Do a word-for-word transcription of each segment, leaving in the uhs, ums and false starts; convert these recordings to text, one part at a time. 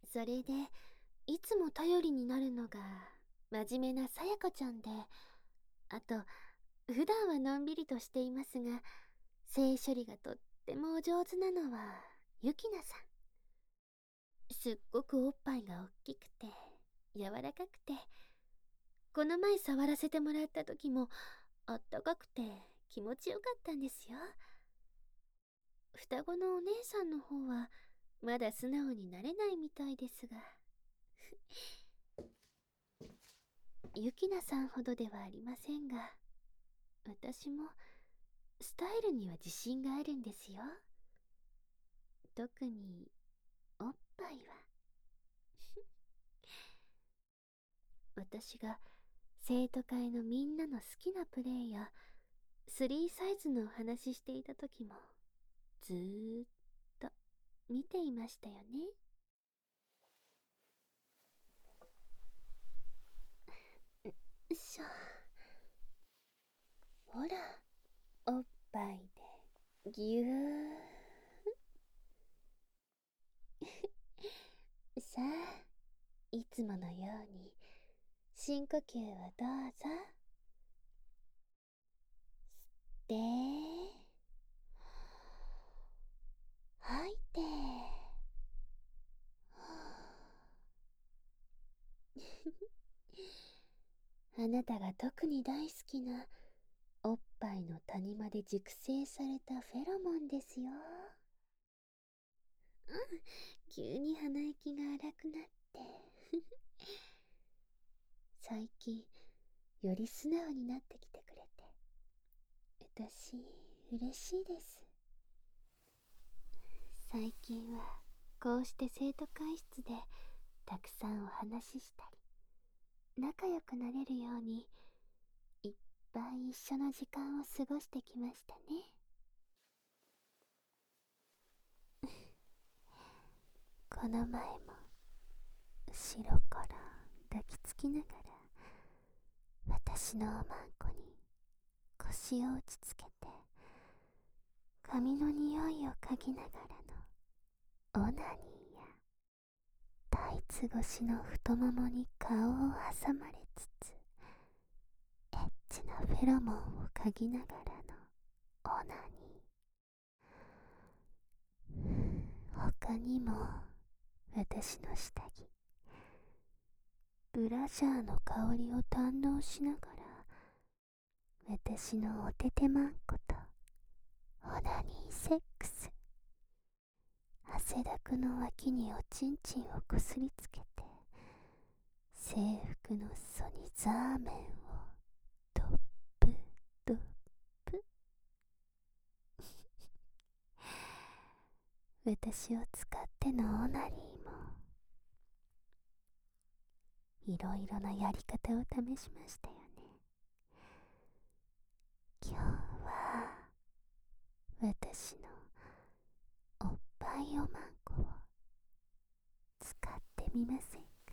それで、いつも頼りになるのが、真面目なさやかちゃんで、あと、普段はのんびりとしていますが、性処理がとってもお上手なのは、ゆきなさん。すっごくおっぱいがおっきくて、柔らかくて、この前触らせてもらった時も、あったかくて気持ちよかったんですよ。双子のお姉さんの方は、まだ素直になれないみたいですが。ゆきなさんほどではありませんが、私もスタイルには自信があるんですよ。特におっぱいは。私が生徒会のみんなの好きなプレイやスリーサイズのお話ししていた時もずーっと見ていましたよね。しょ。ほら、おっぱいでぎゅー。さあ、いつものように深呼吸をどうぞ。で、吐いて。あなたが特に大好きなおっぱいの谷間で熟成されたフェロモンですよ。うん、急に鼻息が荒くなって。最近、より素直になってきてくれて、私、嬉しいです。最近は、こうして生徒会室で、たくさんお話ししたり、仲良くなれるように、いっぱい一緒の時間を過ごしてきましたね。この前も、後ろから抱きつきながら、私のおまんこに腰を打ちつけて、髪の匂いを嗅ぎながらのオナニーや、タイツ越しの太ももに顔を挟まれつつ、エッチなフェロモンを嗅ぎながらのオナニー。他にも、私の下着、ブラジャーの香りを堪能しながら、私のおててまんことオナニーセックス。汗だくの脇におちんちんをこすりつけて、制服の裾にザーメンをドップドップ。私を使ってのオナニーもいろいろなやり方を試しましたよね。今日は私のおっぱいおまんこを使ってみませんか？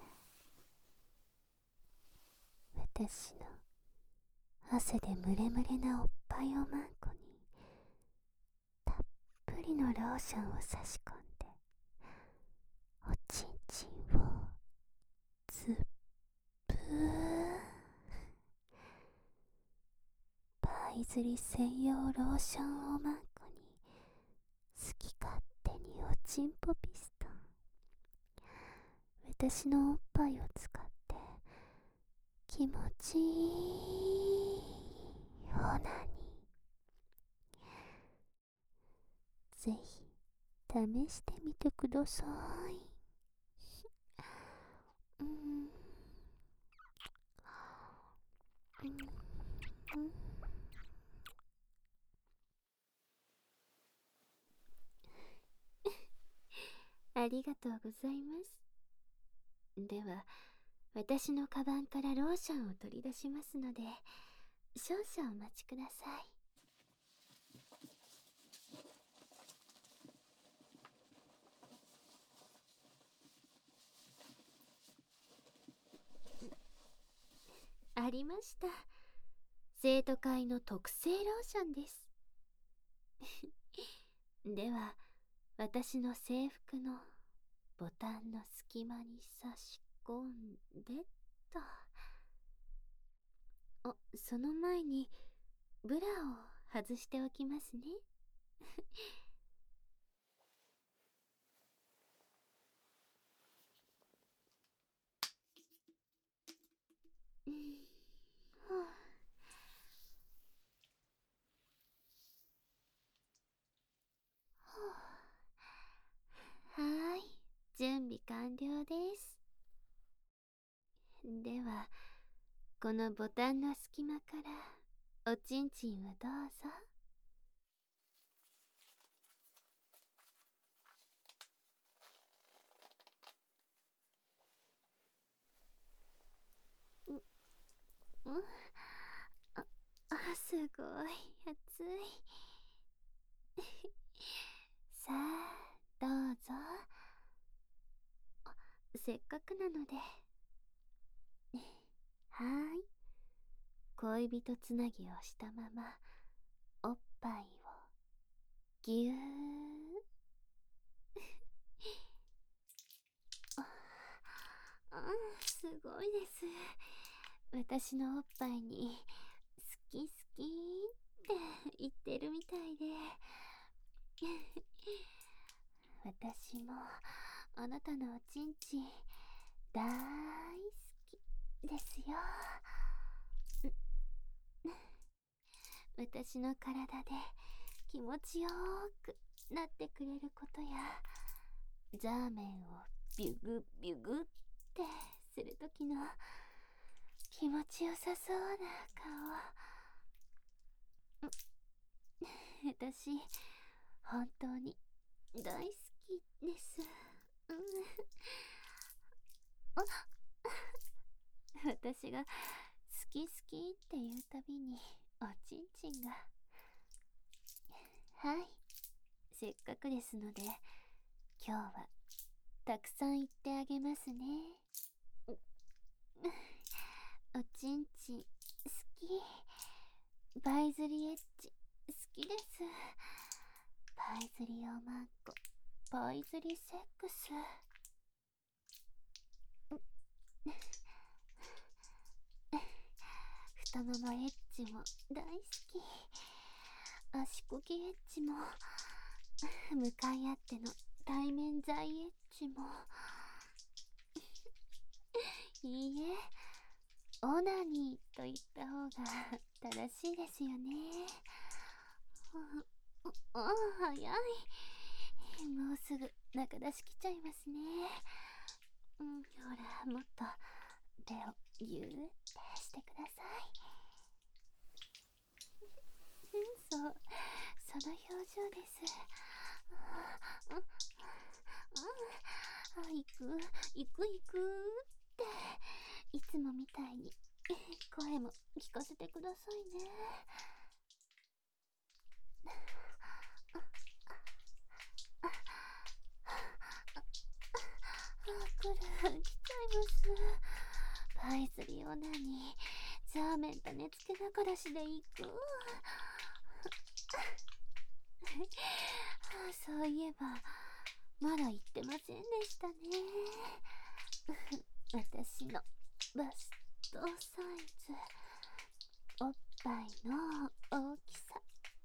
私の汗でムレムレなおっぱいおまんこにたっぷりのローションを差し込んで、おちんちんをズップー。パイ釣り専用ローションおまんこに好き勝手におちんぽピストン。私のおっぱいを使って気持ちいいオナニー。ぜひ試してみてください。うん、うん、うん。ありがとうございます。では、私のカバンからローションを取り出しますので、少々お待ちください。ありました。生徒会の特製ローションです。では、私の制服のボタンの隙間に差し込んでと。あ、その前にブラを外しておきますね。うん、はあ、はーい、準備完了です。では、このボタンの隙間からおちんちんをどうぞ。う、うん、あ、あ、すごい熱い。さあ、どうぞ。せっかくなので。はーい。恋人つなぎをしたまま、おっぱいをぎゅー。あ、すごいです。私のおっぱいに好き好きって言ってるみたいで。私もあなたのおちんちん大好きですよ。私の体で気持ちよーくなってくれることや、ザーメンをビュグビュグってするときの気持ちよさそうな顔。私、本当に大好きです。うん、あ、私が好き好きって言うたびにおちんちんが。はい、せっかくですので今日はたくさん言ってあげますね。おちんちん好き。パイズリエッジ好きです。パイズリおまんこ、パイズリセックス。太ももエッジも大好き。足こぎエッジも、向かい合っての対面在エッジも。いいえ、オナニーと言った方が正しいですよね。ああ、早い。もうすぐ中出し来ちゃいますね。うん、ほら、もっと手をギューってしてください。うん、そう、その表情です。あ、あ、あ、あ、行く、行く、行くって、いつもみたいに声も聞かせてくださいね。あ、来る、来ちゃいます。パイズリオナにザーメン種付けながらしで行く。あ、そういえばまだ言ってませんでしたね。私のバストサイズ、おっぱいの大きさ。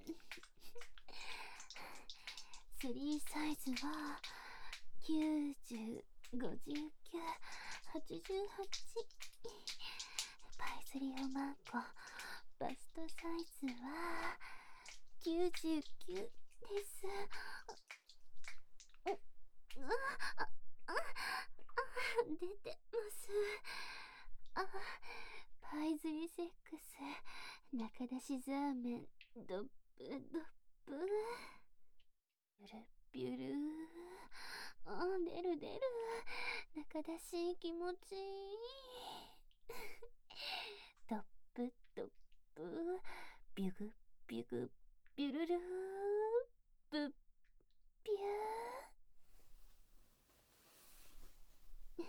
スリーサイズはきゅうじゅう、ごじゅうきゅう、はちじゅうはち。パイズリオマンコバストサイズはきゅうじゅうきゅうです。う、うわ、あ、あ、あ、出てます。あ、パイズリセックス中出しザーメンドップドップ。ビュルビュル。あ、出る出る。中出し気持ちいい。ドップドップ、ビュグビュグビュルルー、ブッビュー。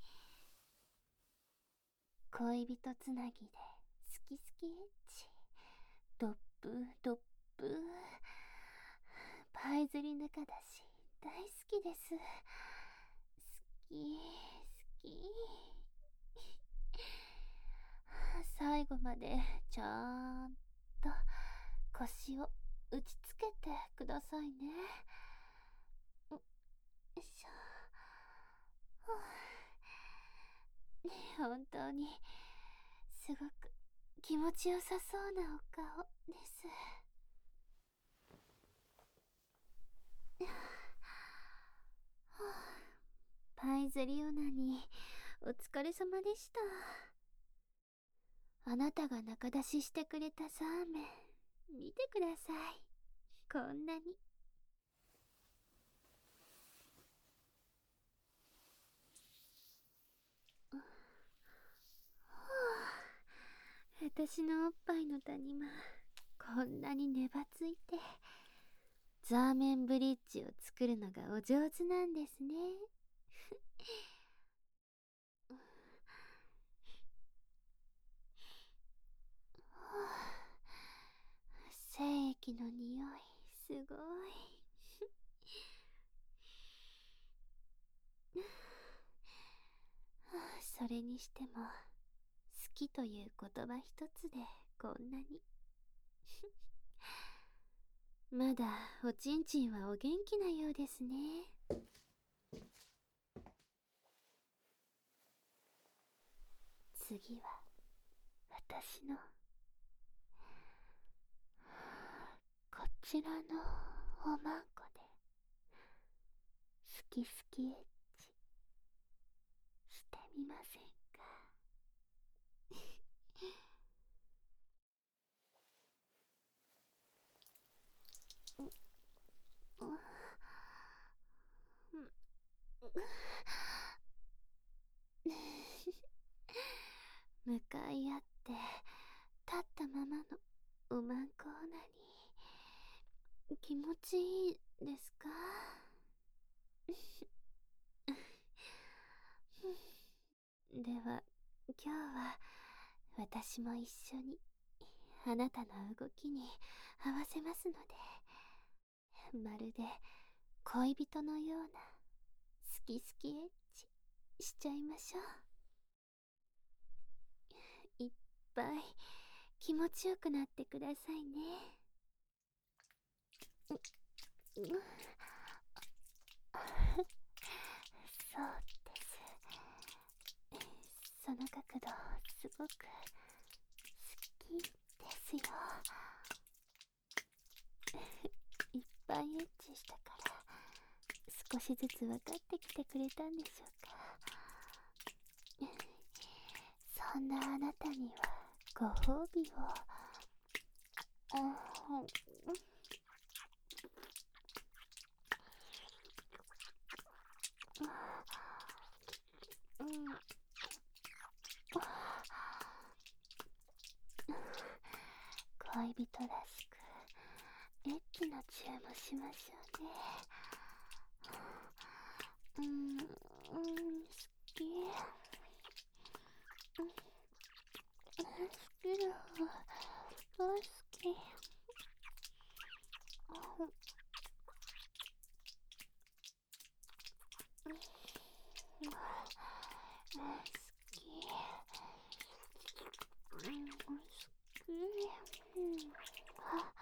恋人つなぎで好き好きエッチ、ドップドップ、パイズリ中だし大好きです。 最後までちゃんと腰を打ちつけてくださいね。よいしょ。ふうねえ、本当にすごく気持ちよさそうなお顔です。はあ、パイズリオナにお疲れ様でした。あなたが仲出ししてくれたザーメン見てください。こんなに。私のおっぱいの谷間、こんなに粘ついて、ザーメンブリッジを作るのがお上手なんですね。精液の匂い、すごい。それにしても、好きという言葉一つでこんなに。まだおちんちんはお元気なようですね。次は私のこちらのおまんこで好き好きエッチしてみませんか？向かい合って立ったままのおまんこオナニー、気持ちいいですか？では今日は私も一緒にあなたの動きに合わせますので、まるで恋人のような好き好きエッチしちゃいましょう。いっぱい気持ちよくなってくださいね。そうです。その角度すごく好きですよ。いっぱいエッチしたから少しずつ分かってきてくれたんでしょうか。そんなあなたにはご褒美を。うん、恋人らしくエッチなチューもしましょうね。うん、うん、好き。うん、好きだ。大好き。うん、好き。うん、好き。うん、あ、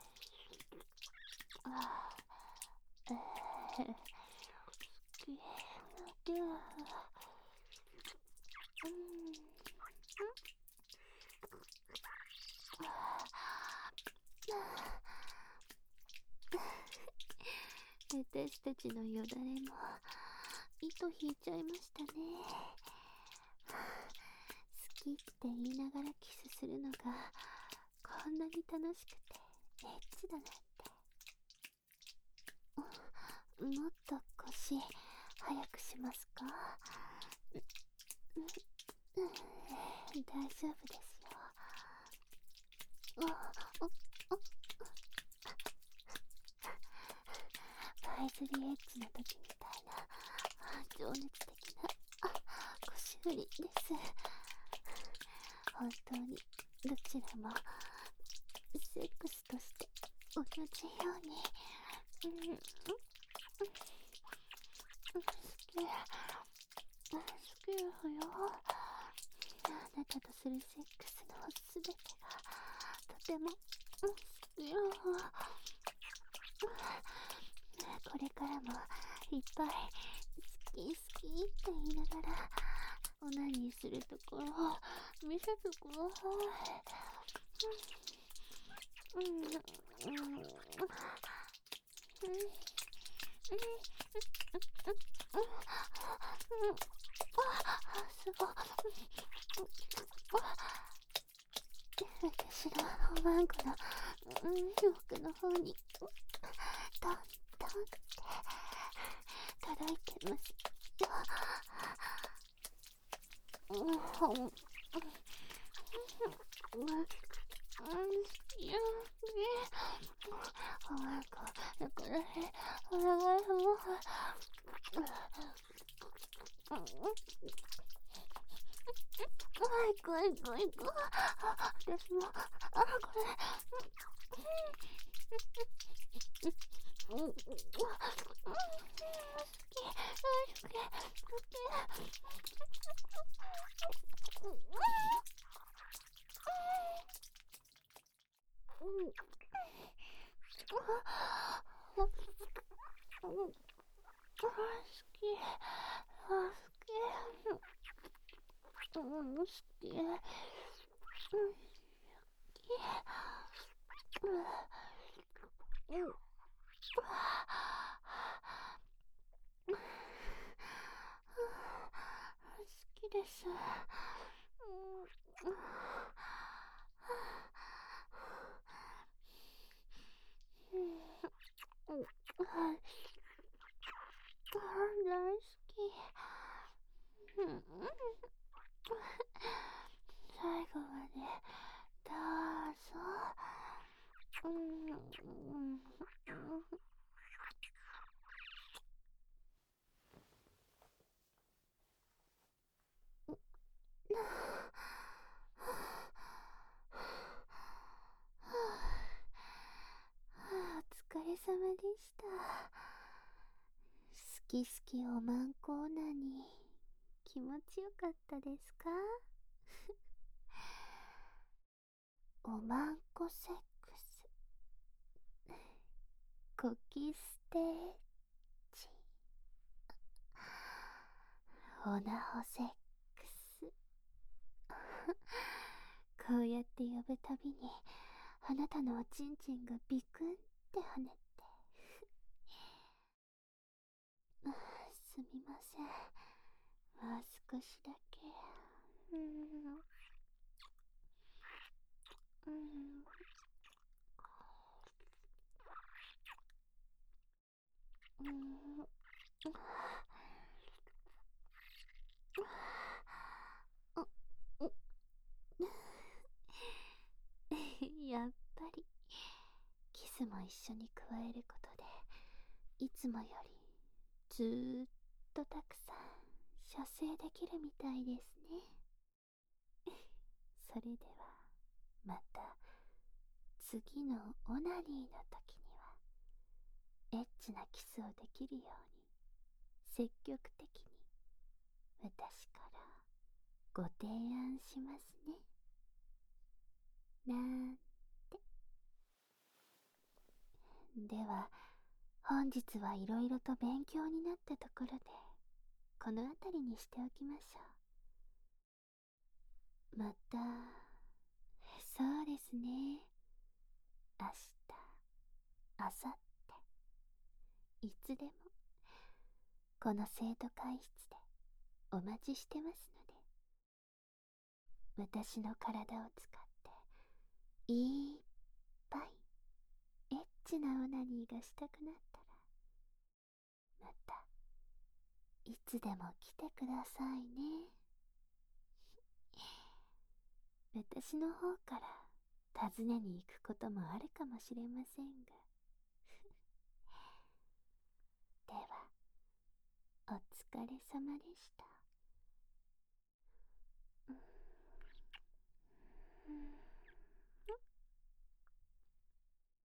あ、えー、好き。では、うん、私たちのよだれも糸引いちゃいましたね。好きって言いながらキスするのがこんなに楽しくてエッチだなんて。もっと腰早くしますか？大丈夫ですよ。あ、あ、あ、パイズリエッジの時みたいな情熱的な腰振りです。本当にどちらもセックスとして同じように、うん、うん、好き好きよ。 あなたとするセックスのすべてがとても好きよ。これからもいっぱい好き好きって言いながらオナニーするところを見せてください。うんうんうんうんすごい。私のおまんこの洋服の方にトントンって届いてますよ。うんうんうんいやおまんこだからねお願いします。怖い怖い怖い怖い。私もあこれうんうん好き大好き好きうん好き好きうん好きうん好きです。うんうんはい大好き。うん最後までどうぞ。うんうんお疲れ様でした。好き好きおまんこオナニー気持ちよかったですか？おまんこセックスコキステージオナホセックスこうやって呼ぶたびにあなたのおちんちんがビクンって跳ねてすみませんもう少しだけうんうんうんやっぱりキスも一緒に加えることでいつもよりずーっとたくさん射精できるみたいですね。それではまた次のオナニーの時にはエッチなキスをできるように積極的に私からご提案しますね。なんて。では本日はいろいろと勉強になったところでこの辺りにしておきましょう。またそうですね明日明後日いつでもこの生徒会室でお待ちしてますので私の体を使っていっぱいエッチなオナニーがしたくなったらまたいつでも来てくださいね。私の方から訪ねに行くこともあるかもしれませんがではお疲れ様でした。